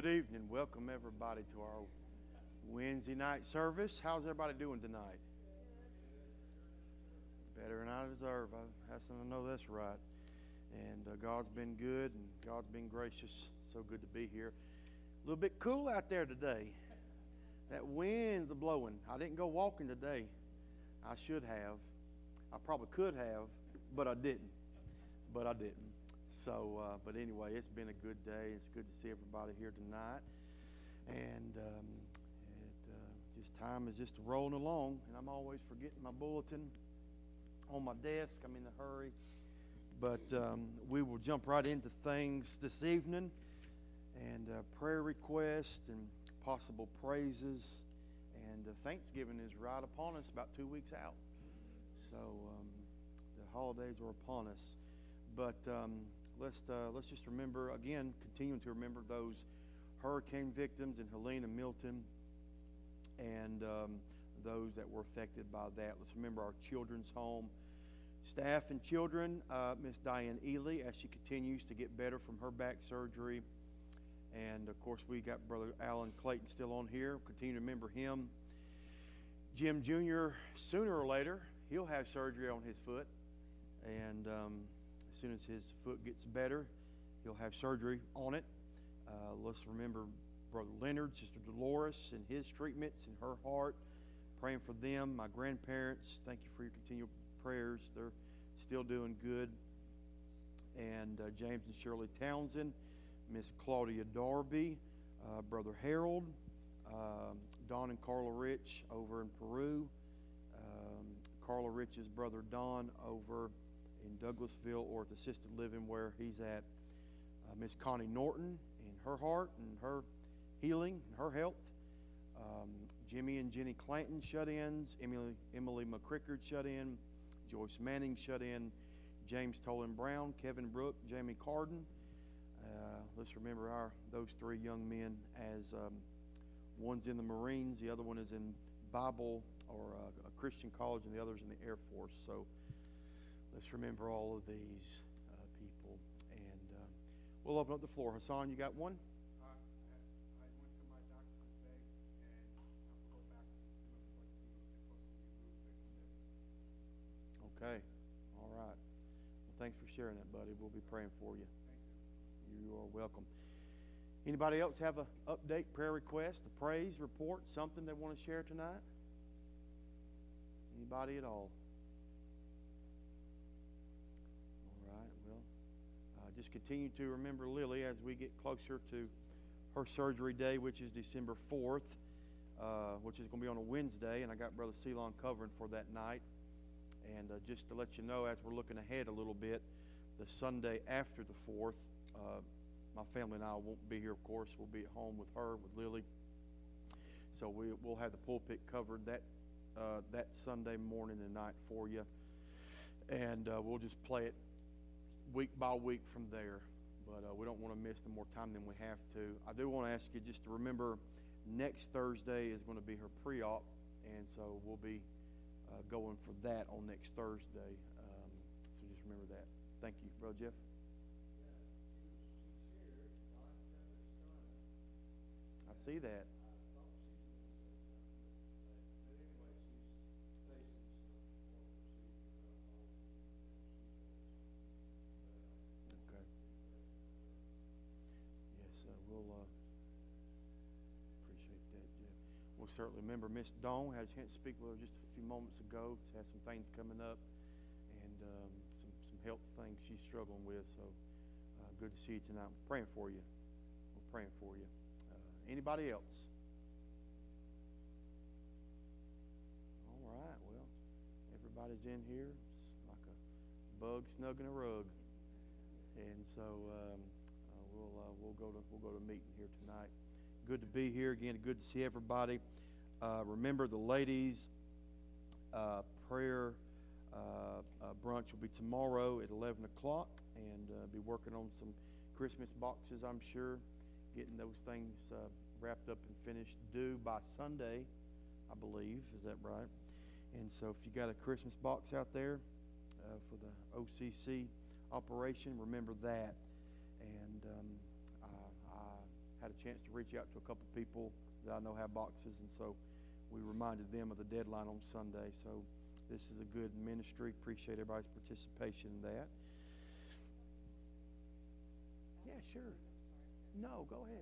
evening. Welcome everybody to our Wednesday night service. How's everybody doing tonight? Better than I deserve. I know that's right. And God's been good and God's been gracious. So good to be here. A little bit cool out there today. That wind's blowing. I didn't go walking today. I should have. I probably could have, but I didn't. So, but anyway, it's been a good day. It's good to see everybody here tonight. And just time is just rolling along. And I'm always forgetting my bulletin on my desk. I'm in a hurry. But we will jump right into things this evening. And prayer requests and possible praises. And Thanksgiving is right upon us, about 2 weeks out. So the holidays are upon us. But let's just remember, again, continuing to remember those hurricane victims in Helene and Milton and those that were affected by that. Let's remember our children's home staff and children, Miss Diane Ely, as she continues to get better from her back surgery. And, of course, we got Brother Alan Clayton still on here. Continue to remember him. Jim Jr., sooner or later, he'll have surgery on his foot. And as soon as his foot gets better, he'll have surgery on it. Let's remember Brother Leonard, Sister Dolores, and his treatments and her heart. Praying for them. My grandparents, thank you for your continual prayers. They're still doing good. And James and Shirley Townsend, Miss Claudia Darby, Brother Harold, Don and Carla Rich over in Peru, Carla Rich's brother Don over in Douglasville or at the assisted living where he's at, Miss Connie Norton and her heart and her healing and her health, Jimmy and Jenny Clanton shut-ins, Emily McCrickard shut-in, Joyce Manning shut-in, James Tolan Brown, Kevin Brook, Jamie Carden. Let's remember those three young men as one's in the Marines, the other one is in Bible or a Christian college, and the other's in the Air Force. So let's remember all of these people. And we'll open up the floor. Hassan, you got one? I went to my doctor today, and I'll go back and see what Okay. All right. Well, thanks for sharing that, buddy. We'll be praying for you. You are welcome. Anybody else have an update, prayer request, a praise report, something they want to share tonight? Anybody at all? All right. Well, just continue to remember Lily as we get closer to her surgery day, which is December 4th, which is going to be on a Wednesday, and I got Brother Ceylon covering for that night. And just to let you know, as we're looking ahead a little bit, the Sunday after the 4th, my family and I won't be here, of course. We'll be at home with her, with Lily. So we'll have the pulpit covered that Sunday morning and night for you. And we'll just play it week by week from there. But we don't want to miss no more time than we have to. I do want to ask you just to remember next Thursday is going to be her pre-op. And so we'll be going for that on next Thursday. So just remember that. Thank you, Brother Jeff. I see that. Okay. Yes, we'll appreciate that, Jeff. We'll certainly remember Miss Dawn. Had a chance to speak with her just a few moments ago. She's had some things coming up and some health things she's struggling with. So good to see you tonight. We're praying for you. We're praying for you. Anybody else? All right. Well, everybody's in here. It's like a bug snug in a rug. And so we'll go to meeting here tonight. Good to be here again. Good to see everybody. Remember the ladies' prayer brunch will be tomorrow at 11 o'clock, and be working on some Christmas boxes, I'm sure. Getting those things wrapped up and finished, due by Sunday, I believe. Is that right? And so if you got a Christmas box out there for the OCC operation, remember that. And I had a chance to reach out to a couple people that I know have boxes, and so we reminded them of the deadline on Sunday. So this is a good ministry. Appreciate everybody's participation in that. Yeah, sure. No, go ahead.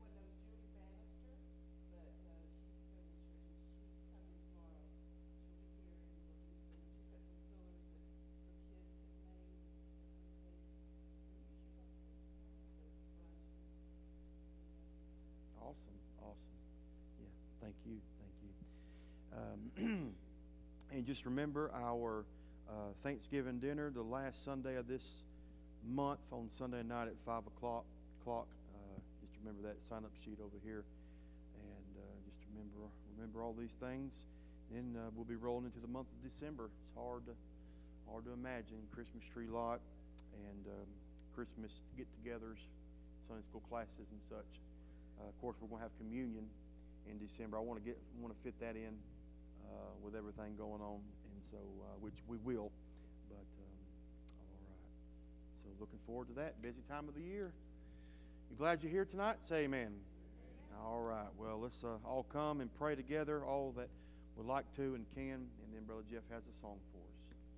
Awesome, awesome. Yeah, thank you, thank you. And just remember our Thanksgiving dinner, the last Sunday of this month on Sunday night at 5 o'clock. Just remember that sign-up sheet over here, and just remember all these things. Then we'll be rolling into the month of December. It's hard to imagine. Christmas tree lot and Christmas get-togethers, Sunday school classes, and such. Of course, we're going to have communion in December. I want to fit that in with everything going on, and so which we will. But all right. So looking forward to that busy time of the year. You glad you're here tonight? Say amen. All right. Well, let's all come and pray together, all that would like to and can, and then Brother Jeff has a song for us.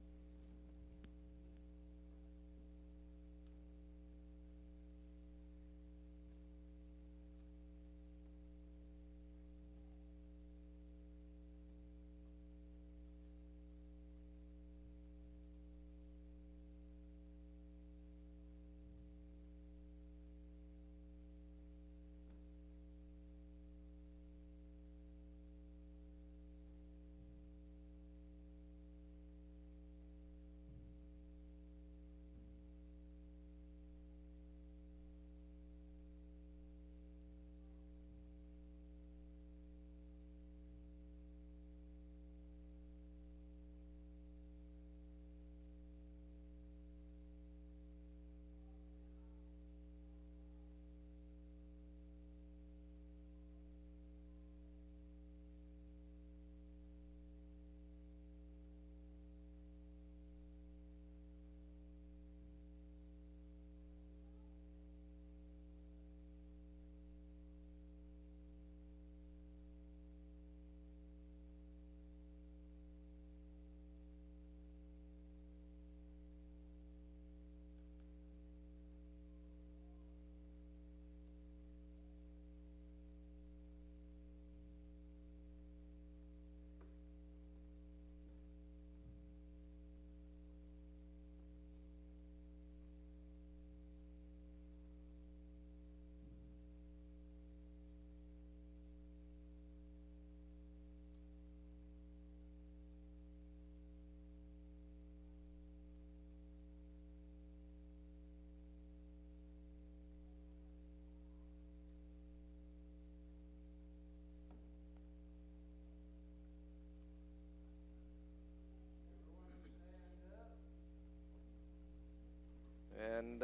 And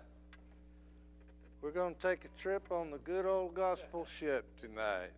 we're going to take a trip on the good old gospel ship tonight.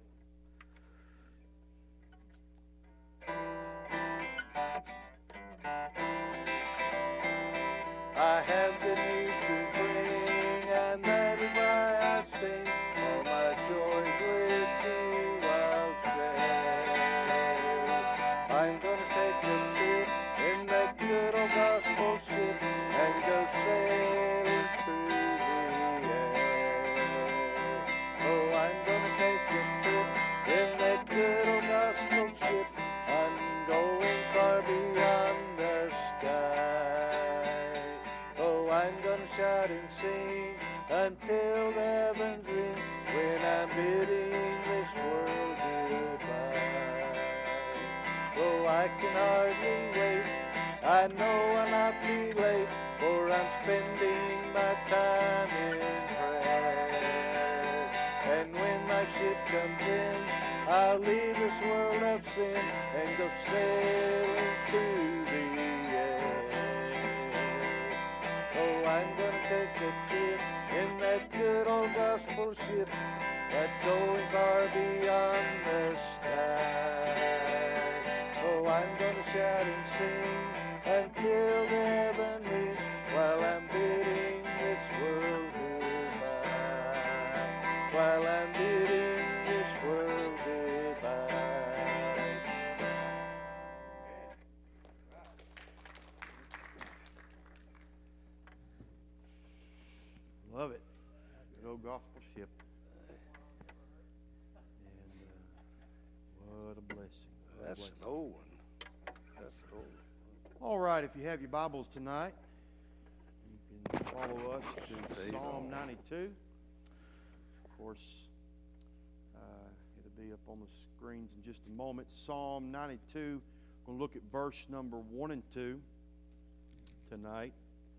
I have the news to bring, and that is why I sing. All my joys with you I'll share. I'm going to take a trip in that good old gospel ship and go sailing through the air. Oh, I'm going to take a trip in that good old gospel ship. I'm going far beyond the sky. Oh, I'm going to shout and sing until the heavens ring when I'm bidding this world goodbye. Oh, I can hardly wait. I know I'll not be late, for I'm spending my time in prayer. And when my ship comes in, I'll leave this world of sin and go sailing through the air. Oh, I'm gonna take a trip in that good old gospel ship that's going far beyond the sky. Oh, I'm gonna shout and sing until the heaven rings while I'm bidding this world goodbye. Love it. Good old gospel ship. And what a blessing. What a That's blessing. an old one. That's an old one. All right, if you have your Bibles tonight, you can follow us to Psalm 92. Of course, it'll be up on the screens in just a moment. Psalm 92. We're going to look at verse number 1 and 2 tonight.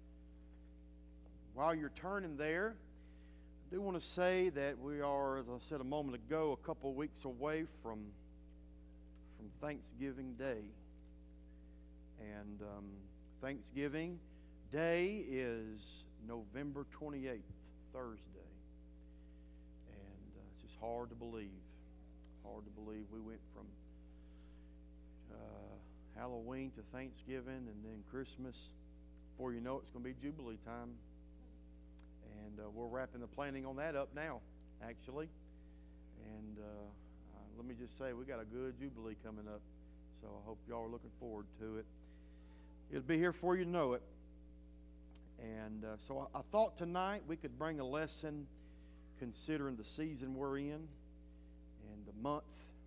While you're turning there, I do want to say that we are, as I said a moment ago, a couple of weeks away from Thanksgiving Day. And Thanksgiving Day is November 28th, Thursday. And it's just hard to believe. Hard to believe we went from Halloween to Thanksgiving and then Christmas. Before you know it, it's going to be Jubilee time. And we're wrapping the planning on that up now, actually. And let me just say, we got a good Jubilee coming up. So I hope y'all are looking forward to it. It'll be here before you know it. And so I thought tonight we could bring a lesson considering the season we're in and the month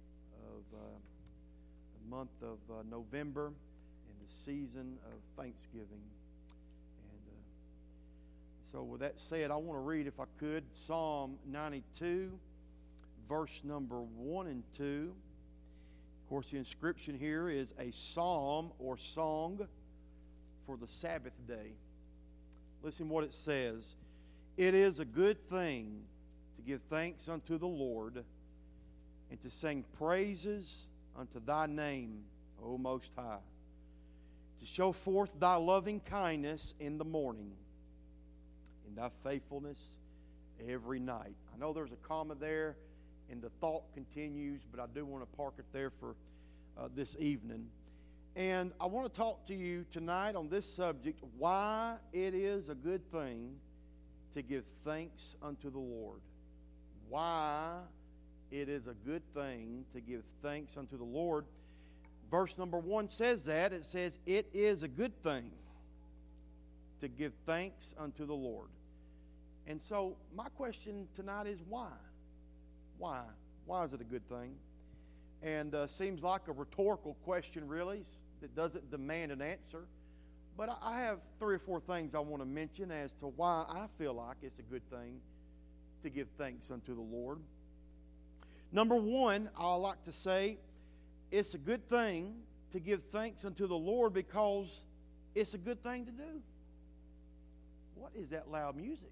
of November and the season of Thanksgiving. And so with that said, I want to read, if I could, Psalm 92, verse number 1 and 2. Of course, the inscription here is a psalm or song for the Sabbath day. Listen what it says. It is a good thing to give thanks unto the Lord and to sing praises unto thy name, O Most High, to show forth thy loving kindness in the morning and thy faithfulness every night. I know there's a comma there and the thought continues, but I do want to park it there for this evening. And I want to talk to you tonight on this subject, why it is a good thing to give thanks unto the Lord. Why it is a good thing to give thanks unto the Lord. Verse number 1 says that. It says, it is a good thing to give thanks unto the Lord. And so my question tonight is why? Why? Why is it a good thing? And seems like a rhetorical question, really, that doesn't demand an answer. But I have 3 or 4 things I want to mention as to why I feel like it's a good thing to give thanks unto the Lord. Number 1, I like to say it's a good thing to give thanks unto the Lord because it's a good thing to do. What is that loud music?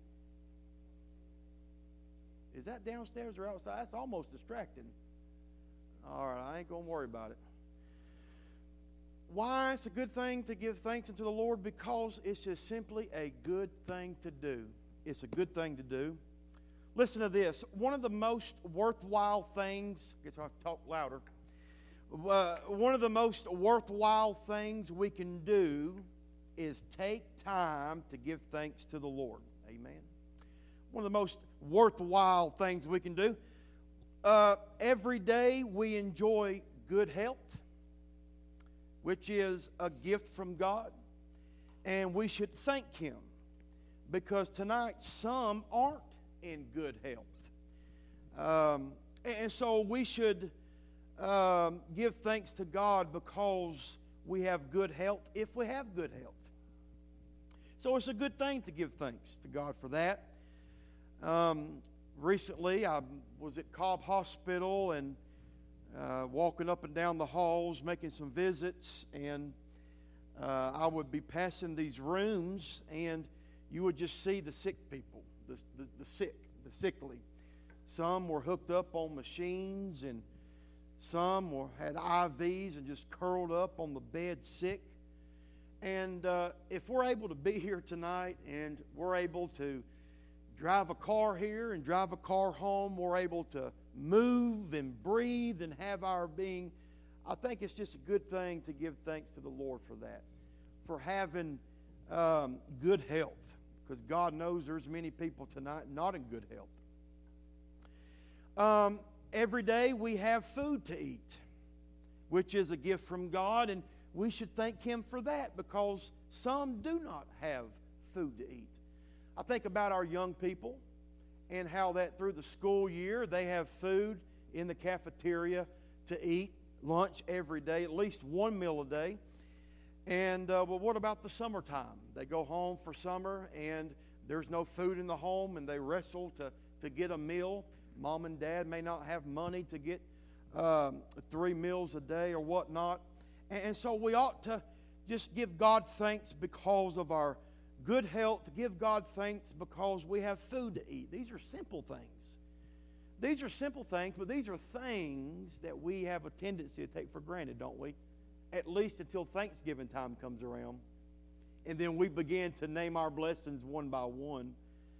Is that downstairs or outside? That's almost distracting. All right, I ain't going to worry about it. Why it's a good thing to give thanks unto the Lord? Because it's just simply a good thing to do. It's a good thing to do. Listen to this. One of the most worthwhile things, I guess I'll talk louder. One of the most worthwhile things we can do is take time to give thanks to the Lord. Amen. One of the most worthwhile things we can do. Every day we enjoy good health, which is a gift from God, and we should thank Him because tonight some aren't in good health. And so we should give thanks to God because we have good health if we have good health. So it's a good thing to give thanks to God for that. Recently, I was at Cobb Hospital and walking up and down the halls, making some visits, and I would be passing these rooms, and you would just see the sick people, the sickly. Some were hooked up on machines, and some had IVs and just curled up on the bed sick. And if we're able to be here tonight and we're able to drive a car here and drive a car home, we're able to move and breathe and have our being, I think it's just a good thing to give thanks to the Lord for that, for having good health, because God knows there's many people tonight not in good health. Every day we have food to eat, which is a gift from God, and we should thank Him for that because some do not have food to eat. I think about our young people and how that through the school year they have food in the cafeteria to eat, lunch every day, at least one meal a day. And well, what about the summertime? They go home for summer and there's no food in the home and they wrestle to get a meal. Mom and Dad may not have money to get 3 meals a day or whatnot. And so we ought to just give God thanks because of our good health. Give God thanks because we have food to eat. These are simple things. These are simple things, but these are things that we have a tendency to take for granted, don't we? At least until Thanksgiving time comes around. And then we begin to name our blessings one by one.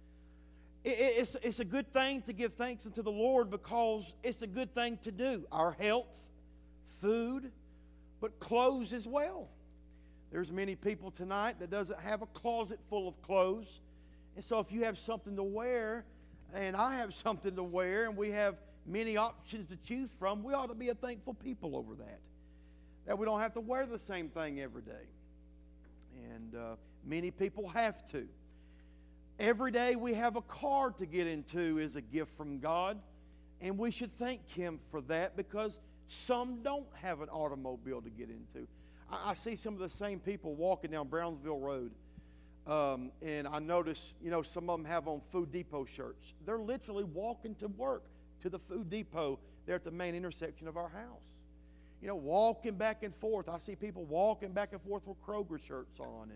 It's a good thing to give thanks unto the Lord because it's a good thing to do. Our health, food, but clothes as well. There's many people tonight that doesn't have a closet full of clothes. And so if you have something to wear, and I have something to wear, and we have many options to choose from, we ought to be a thankful people over that. That we don't have to wear the same thing every day. And many people have to. Every day we have a car to get into is a gift from God. And we should thank Him for that because some don't have an automobile to get into. I see some of the same people walking down Brownsville Road. And I notice, some of them have on Food Depot shirts. They're literally walking to work to the Food Depot there at the main intersection of our house. Walking back and forth. I see people walking back and forth with Kroger shirts on.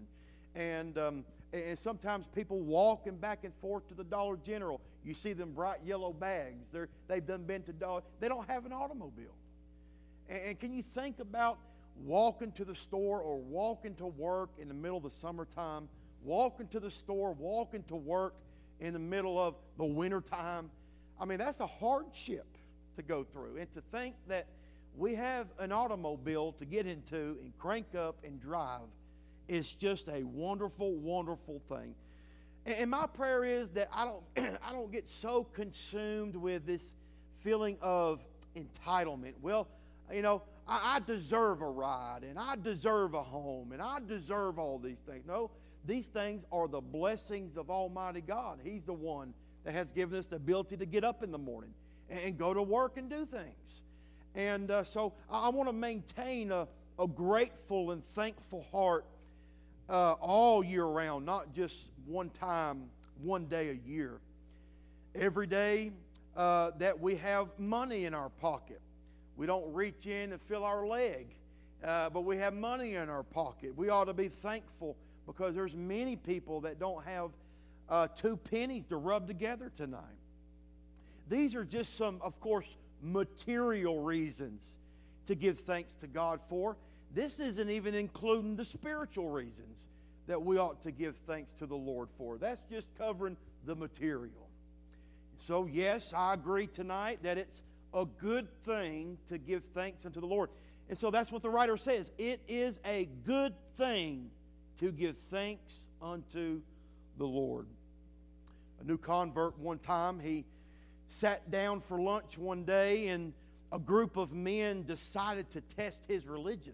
And sometimes people walking back and forth to the Dollar General. You see them bright yellow bags. They've done been to Dollar. They don't have an automobile. And can you think about walking to the store or walking to work in the middle of the summertime, walking to the store, walking to work in the middle of the wintertime? I mean, that's a hardship to go through. And to think that we have an automobile to get into and crank up and drive is just a wonderful, wonderful thing. And my prayer is that I don't get so consumed with this feeling of entitlement. Well, I deserve a ride, and I deserve a home, and I deserve all these things. No, these things are the blessings of Almighty God. He's the one that has given us the ability to get up in the morning and go to work and do things. And so I want to maintain a grateful and thankful heart all year round, not just one day a year. Every day that we have money in our pocket. We don't reach in and fill our leg, but we have money in our pocket. We ought to be thankful because there's many people that don't have 2 pennies to rub together tonight. These are just some, of course, material reasons to give thanks to God for. This isn't even including the spiritual reasons that we ought to give thanks to the Lord for. That's just covering the material. So, yes, I agree tonight that it's a good thing to give thanks unto the Lord. And so that's what the writer says. It is a good thing to give thanks unto the Lord. A new convert one time, he sat down for lunch one day and a group of men decided to test his religion.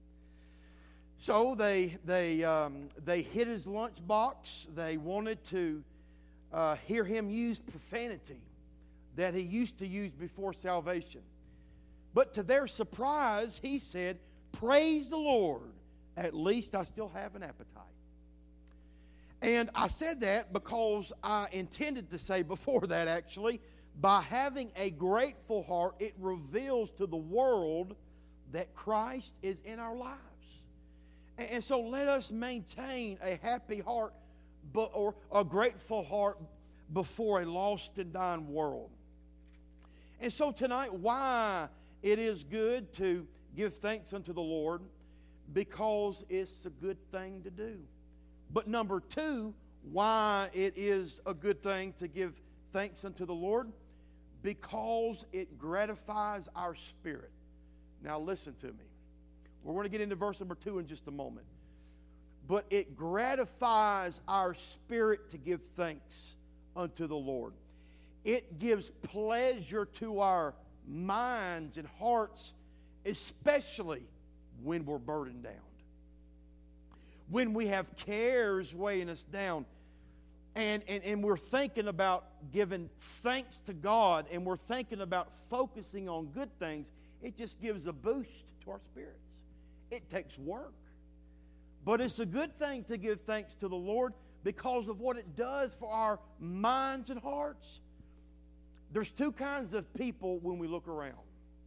So they hit his lunchbox. They wanted to hear him use profanity that he used to use before salvation. But to their surprise, he said, "Praise the Lord, at least I still have an appetite." And I said that because I intended to say before that, actually, by having a grateful heart, it reveals to the world that Christ is in our lives. And so let us maintain a happy heart or a grateful heart before a lost and dying world. And so tonight, why it is good to give thanks unto the Lord? Because it's a good thing to do. But number 2, why it is a good thing to give thanks unto the Lord? Because it gratifies our spirit. Now listen to me. We're going to get into verse number 2 in just a moment. But it gratifies our spirit to give thanks unto the Lord. It gives pleasure to our minds and hearts, especially when we're burdened down. When we have cares weighing us down. and we're thinking about giving thanks to God, and we're thinking about focusing on good things, it just gives a boost to our spirits. It takes work. But it's a good thing to give thanks to the Lord because of what it does for our minds and hearts. There's two kinds of people when we look around.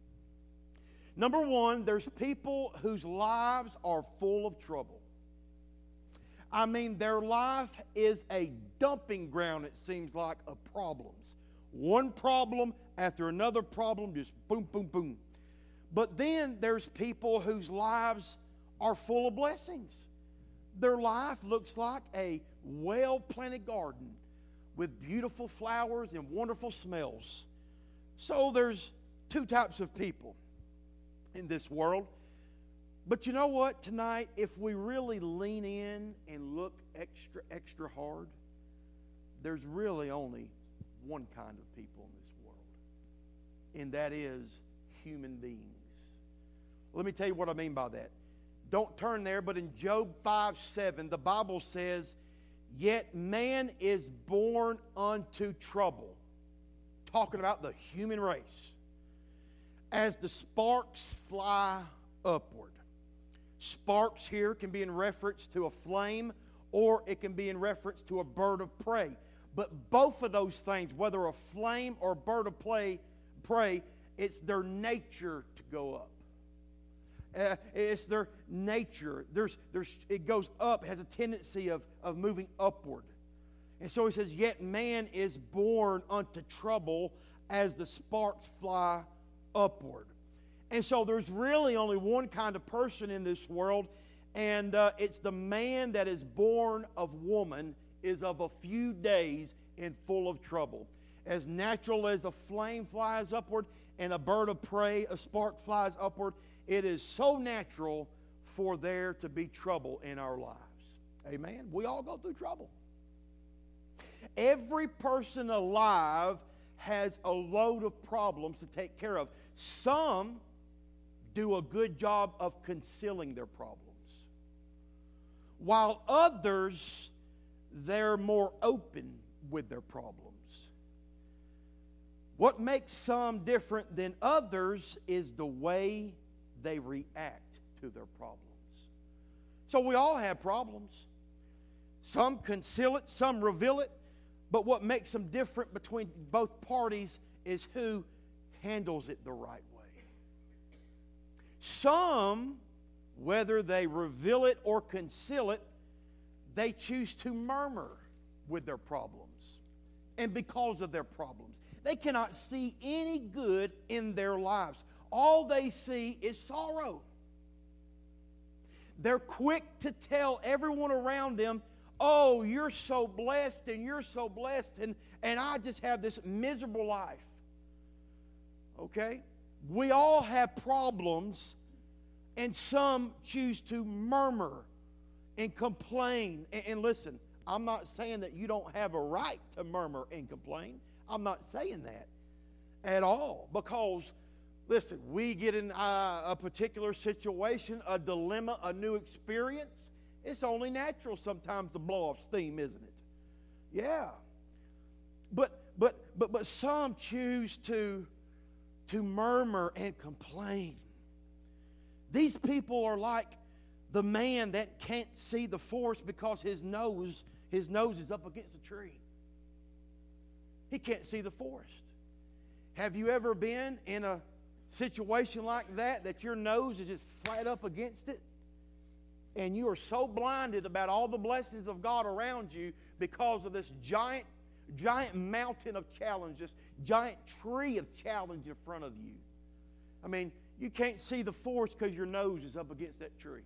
Number one, there's people whose lives are full of trouble. I mean, their life is a dumping ground, it seems like, of problems. One problem after another problem, just boom, boom, boom. But then there's people whose lives are full of blessings. Their life looks like a well-planted garden with beautiful flowers and wonderful smells. So there's two types of people in this world. But you know what? Tonight, if we really lean in and look extra hard, there's really only one kind of people in this world, and that is human beings. Let me tell you what I mean by that. Don't turn there, but in Job 5:7, the Bible says, "Yet man is born unto trouble." Talking about the human race. "As the sparks fly upward." Sparks here can be in reference to a flame, or it can be in reference to a bird of prey. But both of those things, whether a flame or a bird of prey, it's their nature to go up. It's their nature. It goes up, has a tendency of moving upward. And so he says, "Yet man is born unto trouble as the sparks fly upward." And so there's really only one kind of person in this world, and it's the man that is born of woman is of a few days and full of trouble. As natural as a flame flies upward and a bird of prey, a spark flies upward, it is so natural for there to be trouble in our lives. Amen? We all go through trouble. Every person alive has a load of problems to take care of. Some do a good job of concealing their problems, while others, they're more open with their problems. What makes some different than others is the way they react to their problems. So we all have problems. Some conceal it, some reveal it, but what makes them different between both parties is who handles it the right way. Some, whether they reveal it or conceal it, they choose to murmur with their problems. And because of their problems, they cannot see any good in their lives. All they see is sorrow. They're quick to tell everyone around them, "Oh, you're so blessed and you're so blessed, and I just have this miserable life." Okay? We all have problems, and some choose to murmur and complain. And listen, I'm not saying that you don't have a right to murmur and complain. I'm not saying that at all. Because, listen, we get in a particular situation, a dilemma, a new experience. It's only natural sometimes to blow off steam, isn't it? Yeah. But some choose to murmur and complain. These people are like the man that can't see the forest because his nose is up against a tree. He can't see the forest. Have you ever been in a situation like that your nose is just flat up against it? And you are so blinded about all the blessings of God around you because of this giant mountain of challenge, this giant tree of challenge in front of you. I mean, you can't see the forest because your nose is up against that tree.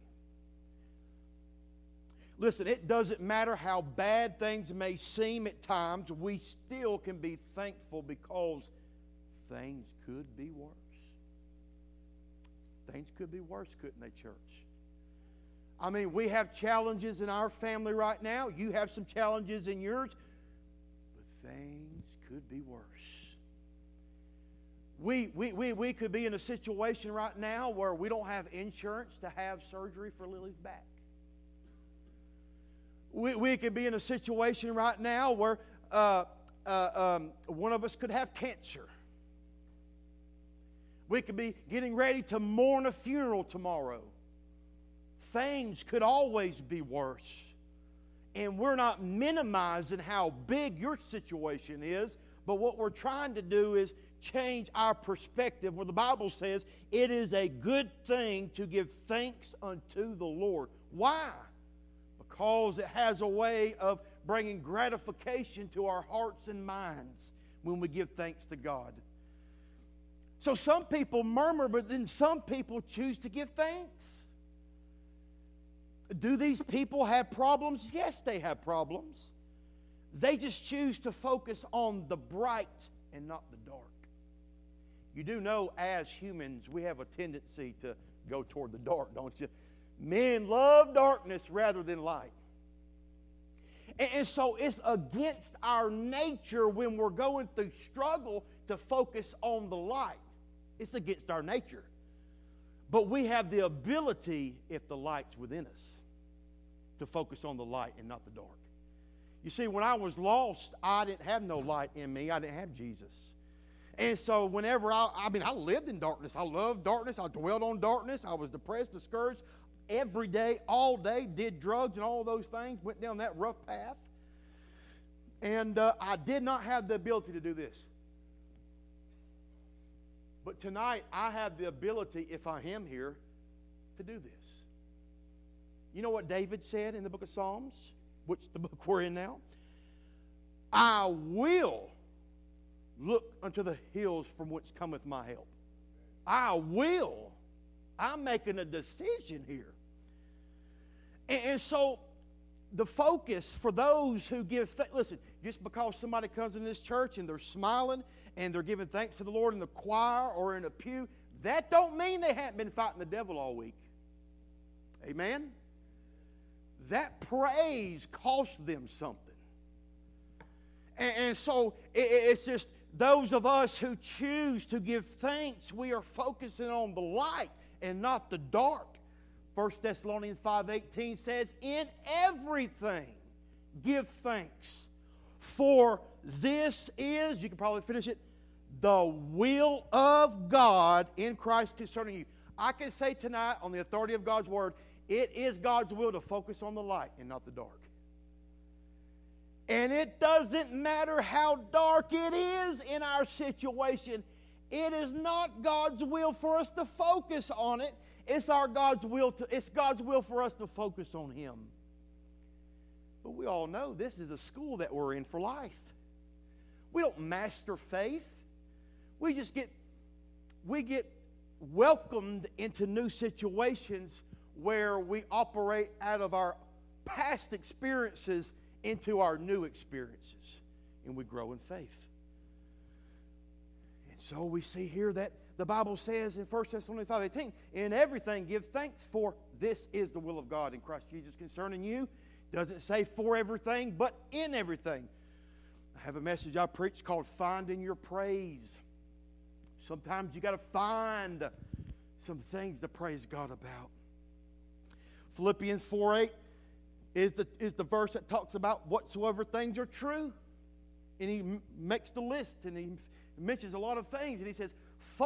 Listen, it doesn't matter how bad things may seem at times, we still can be thankful because things could be worse. Things could be worse, couldn't they, church? I mean, we have challenges in our family right now. You have some challenges in yours. But things could be worse. We could be in a situation right now where we don't have insurance to have surgery for Lily's back. We could be in a situation right now where one of us could have cancer. We could be getting ready to mourn a funeral tomorrow. Things could always be worse. And we're not minimizing how big your situation is, but what we're trying to do is change our perspective, where the Bible says it is a good thing to give thanks unto the Lord. Why? Because it has a way of bringing gratification to our hearts and minds when we give thanks to God. So some people murmur, but then some people choose to give thanks. Do these people have problems? Yes, they have problems. They just choose to focus on the bright and not the dark. You do know, as humans, we have a tendency to go toward the dark, don't you? Men love darkness rather than light. And so it's against our nature when we're going through struggle to focus on the light. It's against our nature. But we have the ability, if the light's within us, to focus on the light and not the dark. You see, when I was lost, I didn't have no light in me. I didn't have Jesus. And so whenever I lived in darkness. I loved darkness. I dwelled on darkness. I was depressed, discouraged every day, all day, did drugs and all those things, went down that rough path. And I did not have the ability to do this. But tonight, I have the ability, if I am here, to do this. You know what David said in the book of Psalms, which the book we're in now? I will look unto the hills from which cometh my help. I will. I'm making a decision here. And so the focus for those who give listen, just because somebody comes in this church and they're smiling and they're giving thanks to the Lord in the choir or in a pew, that don't mean they haven't been fighting the devil all week. Amen? That praise cost them something. And so it's just those of us who choose to give thanks, we are focusing on the light and not the dark. 1 Thessalonians 5:18 says, in everything give thanks, for this is, you can probably finish it, the will of God in Christ concerning you. I can say tonight, on the authority of God's Word, it is God's will to focus on the light and not the dark. And it doesn't matter how dark it is in our situation. It is not God's will for us to focus on it. It's God's will for us to focus on Him. But we all know this is a school that we're in for life. We don't master faith. We get welcomed into new situations where we operate out of our past experiences into our new experiences, and we grow in faith. And so we see here that the Bible says in 1 Thessalonians 5:18, in everything give thanks, for this is the will of God in Christ Jesus concerning you. Doesn't say for everything, but in everything. I have a message I preach called Finding Your Praise. Sometimes you got to find some things to praise God about. Philippians 4:8 is the verse that talks about whatsoever things are true. And he makes the list and he mentions a lot of things. And he says,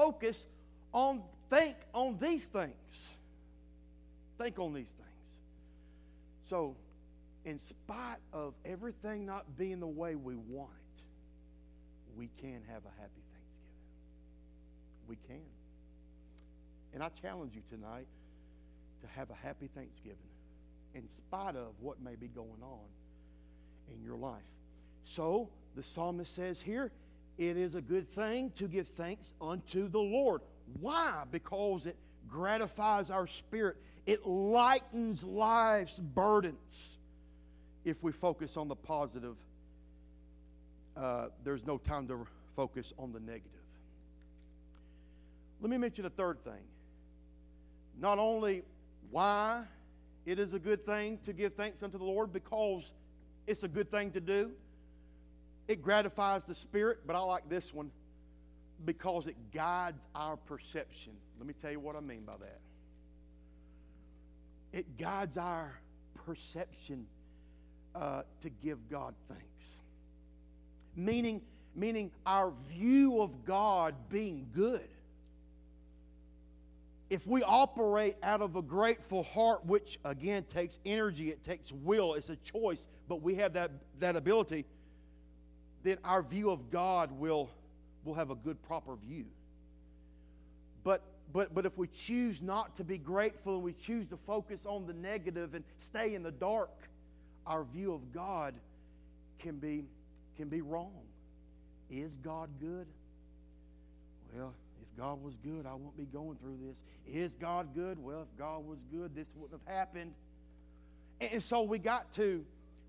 think on these things. Think on these things. So, in spite of everything not being the way we want it, we can have a happy Thanksgiving. We can. And I challenge you tonight to have a happy Thanksgiving in spite of what may be going on in your life. So, the psalmist says here, it is a good thing to give thanks unto the Lord. Why? Because it gratifies our spirit. It lightens life's burdens. If we focus on the positive, there's no time to focus on the negative. Let me mention a third thing. Not only why it is a good thing to give thanks unto the Lord, because it's a good thing to do. It gratifies the spirit, but I like this one because it guides our perception. Let me tell you what I mean by that. It guides our perception to give God thanks. Meaning our view of God being good. If we operate out of a grateful heart, which again takes energy, it takes will, it's a choice, but we have that ability, then our view of God will have a good, proper view. But if we choose not to be grateful and we choose to focus on the negative and stay in the dark, our view of God can be wrong. Is God good? Well, if God was good, I wouldn't be going through this. Is God good? Well, if God was good, this wouldn't have happened. And so we got to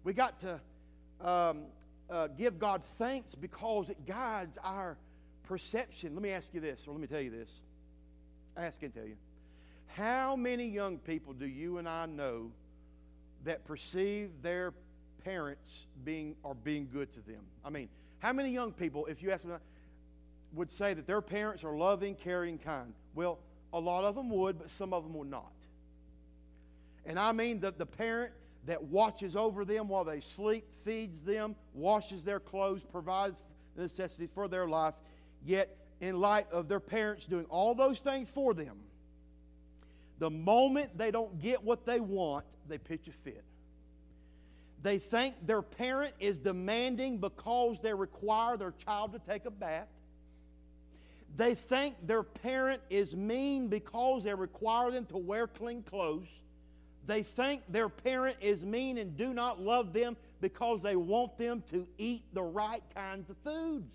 give God thanks because it guides our perception. Let me ask you this, or let me tell you this. Ask and tell you. How many young people do you and I know that perceive their parents being good to them? I mean, how many young people, if you ask them, would say that their parents are loving, caring, kind? Well, a lot of them would, but some of them would not. And I mean the parent that watches over them while they sleep, feeds them, washes their clothes, provides the necessities for their life, yet in light of their parents doing all those things for them, the moment they don't get what they want, they pitch a fit. They think their parent is demanding because they require their child to take a bath. They think their parent is mean because they require them to wear clean clothes. They think their parent is mean and do not love them because they want them to eat the right kinds of foods.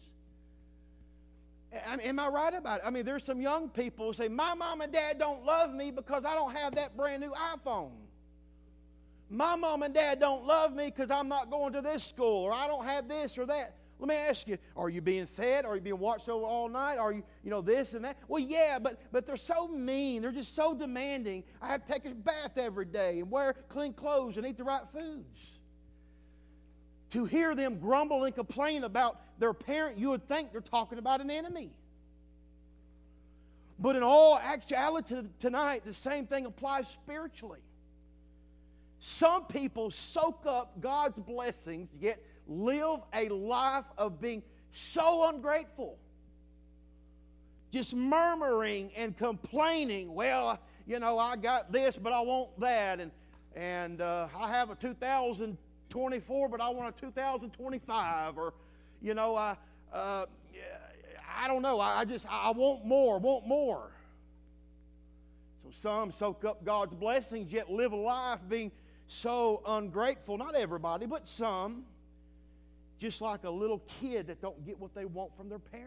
Am I right about it? I mean, there's some young people who say, my mom and dad don't love me because I don't have that brand new iPhone. My mom and dad don't love me because I'm not going to this school, or I don't have this or that. Let me ask you, are you being fed? Are you being watched over all night? Are you this and that? Well, yeah, but they're so mean. They're just so demanding. I have to take a bath every day and wear clean clothes and eat the right foods. To hear them grumble and complain about their parent, you would think they're talking about an enemy. But in all actuality tonight, the same thing applies spiritually. Some people soak up God's blessings, yet live a life of being so ungrateful. Just murmuring and complaining. Well, I got this, but I want that. And I have a 2024, but I want a 2025. Or, I don't know. I want more. So some soak up God's blessings, yet live a life being so ungrateful. Not everybody, but some. Just like a little kid that don't get what they want from their parent.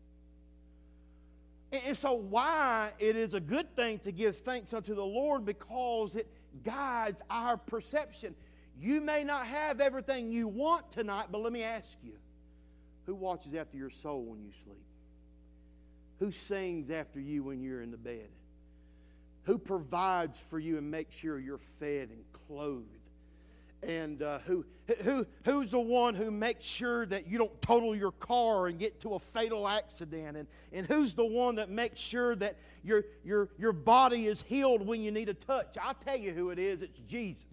And so why it is a good thing to give thanks unto the Lord, because it guides our perception. You may not have everything you want tonight, but let me ask you, who watches after your soul when you sleep? Who sings after you when you're in the bed? Who provides for you and makes sure you're fed and clothed? And who's the one who makes sure that you don't total your car and get to a fatal accident? And who's the one that makes sure that your body is healed when you need a touch? I'll tell you who it is. It's Jesus.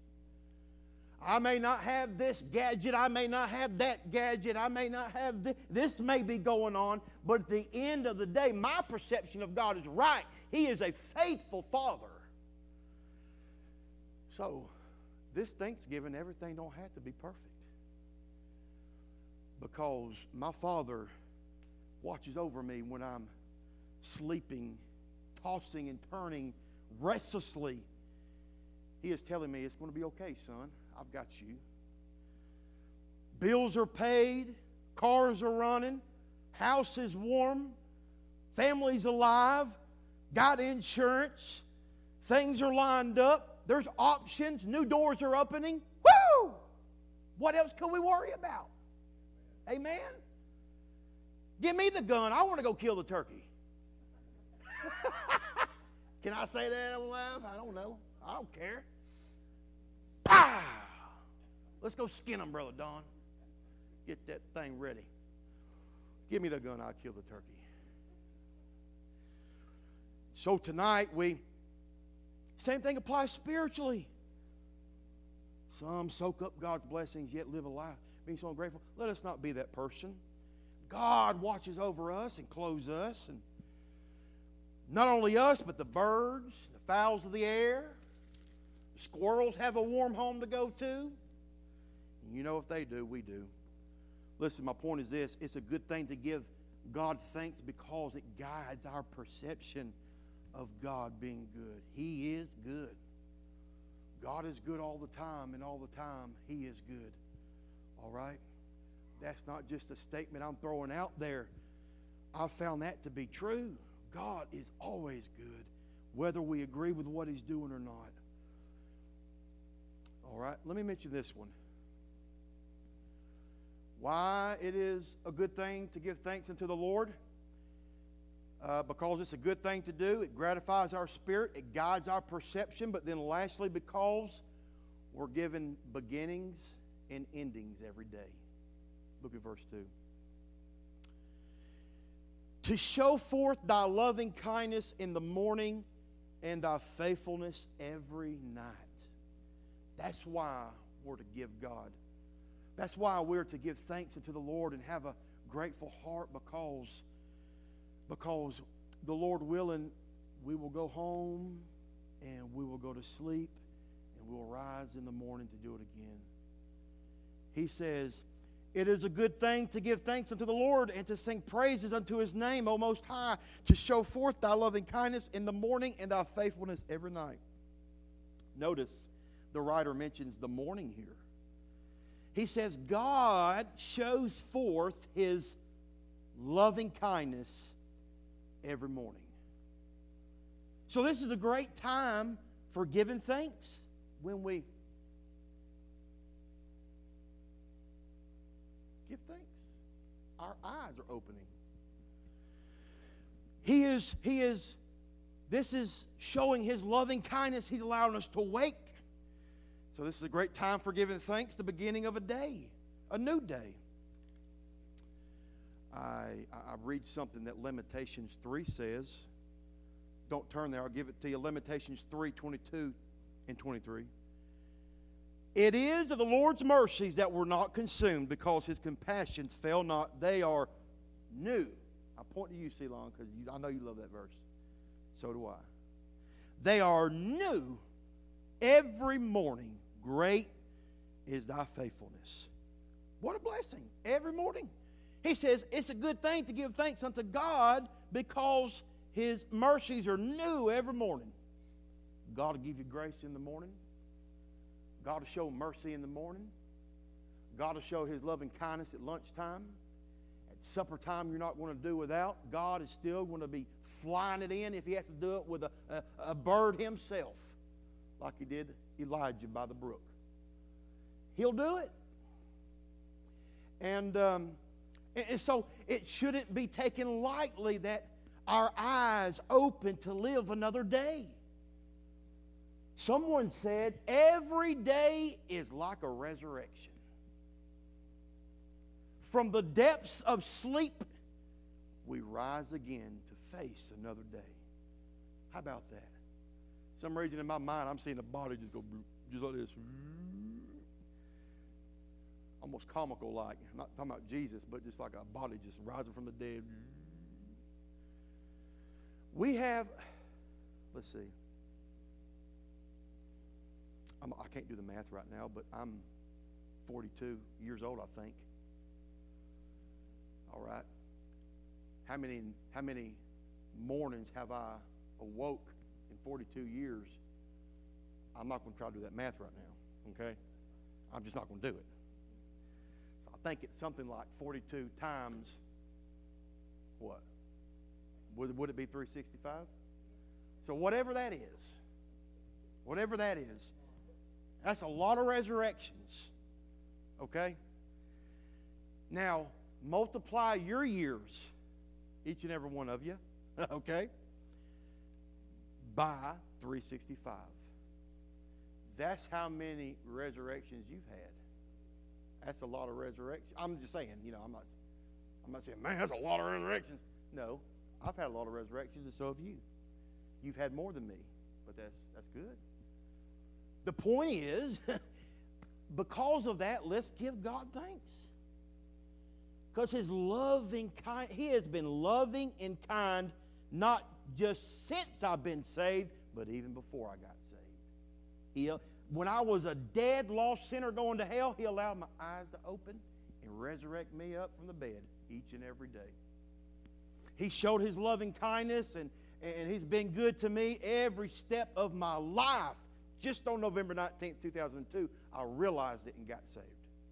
I may not have this gadget. I may not have that gadget. I may not have this. This may be going on. But at the end of the day, my perception of God is right. He is a faithful Father. So, this Thanksgiving, everything don't have to be perfect. Because my Father watches over me when I'm sleeping, tossing and turning restlessly. He is telling me, it's going to be okay, son. I've got you. Bills are paid. Cars are running. House is warm. Family's alive. Got insurance. Things are lined up. There's options. New doors are opening. Woo! What else could we worry about? Amen? Give me the gun. I want to go kill the turkey. Can I say that on live? I don't know. I don't care. Pow! Let's go skin them, Brother Don. Get that thing ready. Give me the gun. I'll kill the turkey. So tonight same thing applies spiritually. Some soak up God's blessings, yet live a life being so ungrateful. Let us not be that person. God watches over us and clothes us, and not only us, but the birds, the fowls of the air. The squirrels have a warm home to go to. And you know, if they do, we do. Listen, my point is this. It's a good thing to give God thanks because it guides our perception of God being good. He is good. God is good all the time, and all the time He is good. All right? That's not just a statement I'm throwing out there. I've found that to be true. God is always good, whether we agree with what He's doing or not. All right? Let me mention this one. Why it is a good thing to give thanks unto the Lord? Because it's a good thing to do. It gratifies our spirit. It guides our perception. But then lastly, because we're given beginnings and endings every day. Look at verse 2. To show forth thy loving kindness in the morning and thy faithfulness every night. That's why we're to give God. That's why we're to give thanks unto the Lord and have a grateful heart, because the Lord willing, we will go home and we will go to sleep and we will rise in the morning to do it again. He says, it is a good thing to give thanks unto the Lord and to sing praises unto His name, O Most High, to show forth thy loving kindness in the morning and thy faithfulness every night. Notice the writer mentions the morning here. He says God shows forth His loving kindness every morning. So this is a great time for giving thanks when we give thanks. Our eyes are opening. This is showing His loving kindness. He's allowing us to wake. So this is a great time for giving thanks, the beginning of a day, a new day. I read something that Lamentations 3 says. Don't turn there. I'll give it to you. Lamentations 3:22 and 23. It is of the Lord's mercies that we're not consumed, because His compassions fail not. They are new. I point to you, Ceylon, because I know you love that verse. So do I. They are new every morning. Great is thy faithfulness. What a blessing. Every morning. He says it's a good thing to give thanks unto God because His mercies are new every morning. God will give you grace in the morning. God will show mercy in the morning. God will show His loving kindness at lunchtime. At supper time, you're not going to do without. God is still going to be flying it in if He has to do it with a bird Himself, like He did Elijah by the brook. He'll do it. And so it shouldn't be taken lightly that our eyes open to live another day. Someone said, every day is like a resurrection. From the depths of sleep, we rise again to face another day. How about that? Some reason in my mind, I'm seeing a body just go just like this. Almost comical like. I'm not talking about Jesus, but just like a body just rising from the dead. We have, let's see. I can't do the math right now, but I'm 42 years old, I think. All right. How many mornings have I awoke in 42 years? I'm not going to try to do that math right now, okay? I'm just not going to do it. So I think it's something like 42 times what? Would it be 365? So whatever that is, that's a lot of resurrections, okay? Now, multiply your years, each and every one of you, okay, by 365. That's how many resurrections you've had. That's a lot of resurrections. I'm just saying, I'm not saying, man, that's a lot of resurrections. No, I've had a lot of resurrections, and so have you. You've had more than me, but that's good. The point is, because of that, let's give God thanks. Because His loving kind, He has been loving and kind not just since I've been saved, but even before I got saved. When I was a dead, lost sinner going to hell, He allowed my eyes to open and resurrect me up from the bed each and every day. He showed His loving kindness, and He's been good to me every step of my life. Just on November 19th, 2002, I realized it and got saved.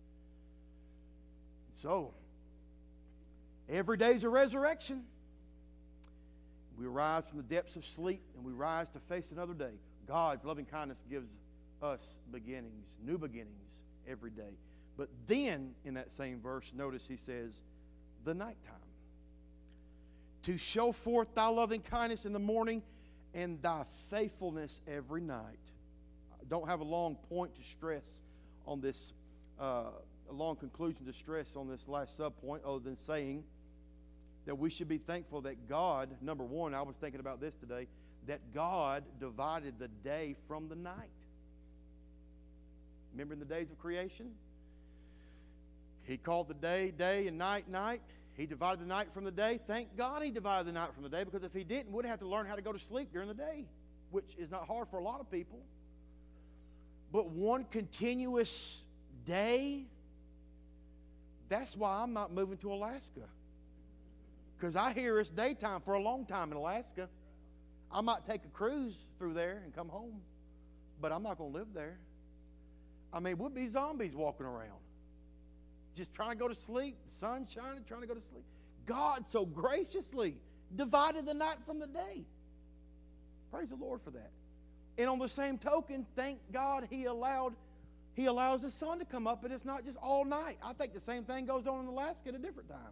So, every day's a resurrection. We rise from the depths of sleep and we rise to face another day. God's loving kindness gives us beginnings, new beginnings every day. But then, in that same verse, notice He says, the nighttime. To show forth Thy loving kindness in the morning and Thy faithfulness every night. I don't have a long point to stress on this, a long conclusion to stress on this last subpoint, other than saying that we should be thankful that God, number one, I was thinking about this today, that God divided the day from the night. Remember in the days of creation? He called the day, day, and night, night. He divided the night from the day. Thank God He divided the night from the day, because if He didn't, we'd have to learn how to go to sleep during the day, which is not hard for a lot of people. But one continuous day, that's why I'm not moving to Alaska. Because I hear it's daytime for a long time in Alaska. I might take a cruise through there and come home, but I'm not going to live there. I mean, we'll be zombies walking around, just trying to go to sleep, the sun shining, trying to go to sleep. God so graciously divided the night from the day. Praise the Lord for that. And on the same token, thank God He allows the sun to come up, and it's not just all night. I think the same thing goes on in Alaska at a different time.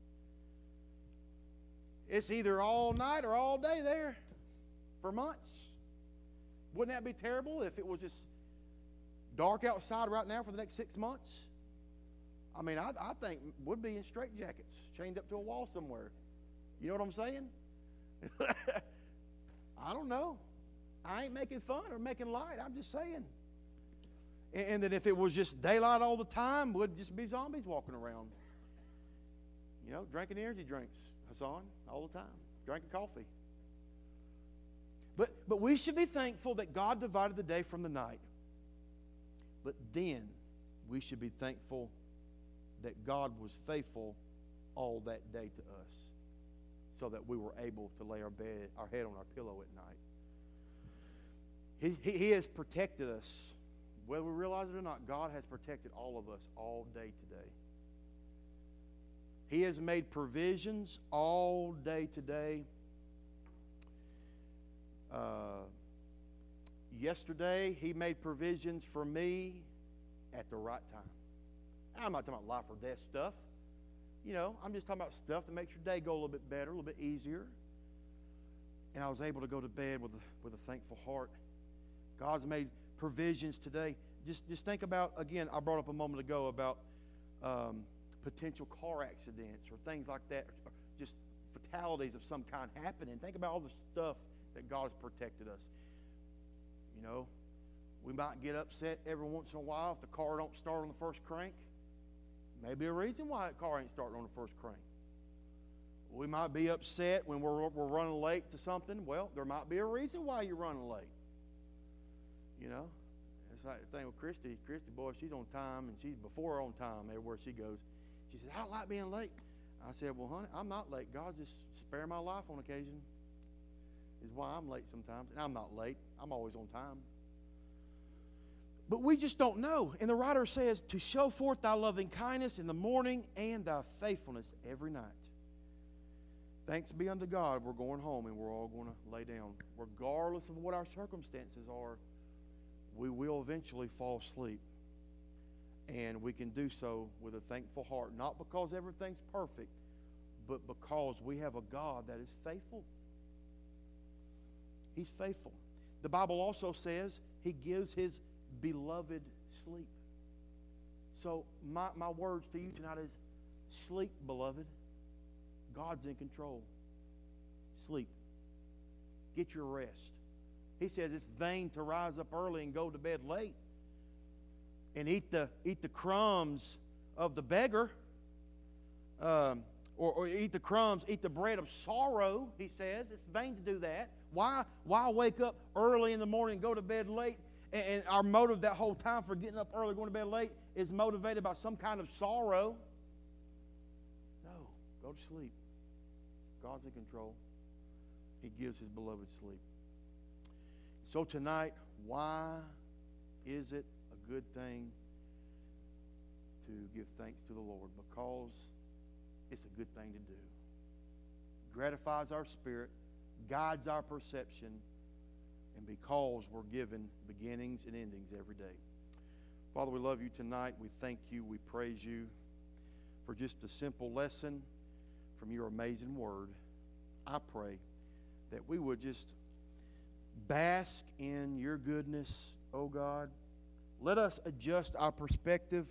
It's either all night or all day there for months. Wouldn't that be terrible if it was just dark outside right now for the next 6 months? I mean, I think we'd be in straitjackets, chained up to a wall somewhere. You know what I'm saying? I don't know. I ain't making fun or making light. I'm just saying. And that if it was just daylight all the time, we'd just be zombies walking around. You know, drinking energy drinks, Hassan, all the time. Drinking coffee. But we should be thankful that God divided the day from the night. But then we should be thankful that God was faithful all that day to us, so that we were able to lay our head on our pillow at night. He has protected us. Whether we realize it or not, God has protected all of us all day today. He has made provisions all day today. Yesterday, He made provisions for me at the right time. I'm not talking about life or death stuff. You know, I'm just talking about stuff that makes your day go a little bit better, a little bit easier. And I was able to go to bed with a thankful heart. God's made provisions today. Just think about, again, I brought up a moment ago about potential car accidents or things like that, or just fatalities of some kind happening. Think about all the stuff that God has protected us. You know, we might get upset every once in a while if the car don't start on the first crank. Maybe a reason why that car ain't starting on the first crank. We might be upset when we're running late to something. Well, there might be a reason why you're running late. You know, it's like the thing with Christy. Christy, boy, she's on time, and she's before on time everywhere she goes. She says, I don't like being late. I said, well, honey, I'm not late. God just spare my life on occasion. Is why I'm late sometimes. And I'm not late. I'm always on time. But we just don't know. And the writer says, to show forth Thy loving kindness in the morning and Thy faithfulness every night. Thanks be unto God, we're going home and we're all going to lay down. Regardless of what our circumstances are, we will eventually fall asleep. And we can do so with a thankful heart. Not because everything's perfect, but because we have a God that is faithful. He's faithful. The Bible also says He gives His beloved sleep. So my words to you tonight is, sleep, beloved. God's in control. Sleep. Get your rest. He says it's vain to rise up early and go to bed late. and eat the crumbs of the beggar, or eat the crumbs, eat the bread of sorrow, he says. It's vain to do that. Why wake up early in the morning and go to bed late? And our motive that whole time for getting up early, going to bed late, is motivated by some kind of sorrow. No, go to sleep. God's in control. He gives His beloved sleep. So tonight, why is it a good thing to give thanks to the Lord? Because it's a good thing to do. Gratifies our spirit, guides our perception, and because we're given beginnings and endings every day. Father, we love You tonight. We thank You. We praise You for just a simple lesson from Your amazing Word. I pray that we would just bask in Your goodness, oh God. Let us adjust our perspective.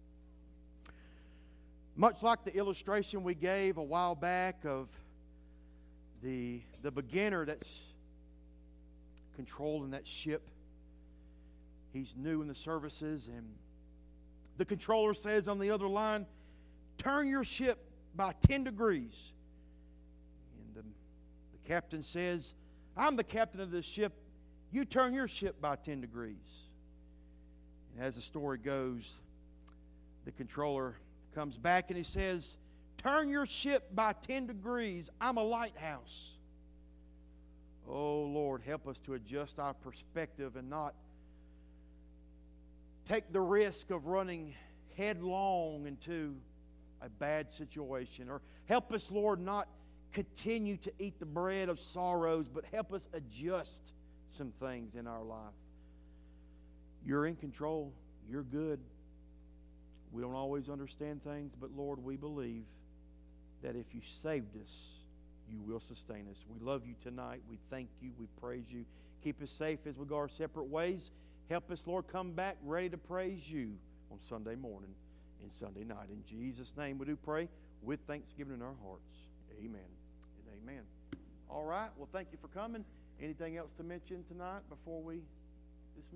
Much like the illustration we gave a while back of the beginner that's controlling that ship. He's new in the services, and the controller says on the other line, turn your ship by 10 degrees. And the captain says, I'm the captain of this ship. You turn your ship by 10 degrees. And as the story goes, the controller comes back and he says, turn your ship by 10 degrees. I'm a lighthouse. Oh, Lord, help us to adjust our perspective and not take the risk of running headlong into a bad situation. Or help us, Lord, not continue to eat the bread of sorrows, but help us adjust some things in our life. You're in control. You're good. We don't always understand things, but Lord, we believe that if You saved us, You will sustain us. We love You tonight. We thank You. We praise You. Keep us safe as we go our separate ways. Help us, Lord, come back ready to praise You on Sunday morning and Sunday night. In Jesus' name we do pray with thanksgiving in our hearts. Amen and amen. All right. Well, thank you for coming. Anything else to mention tonight before we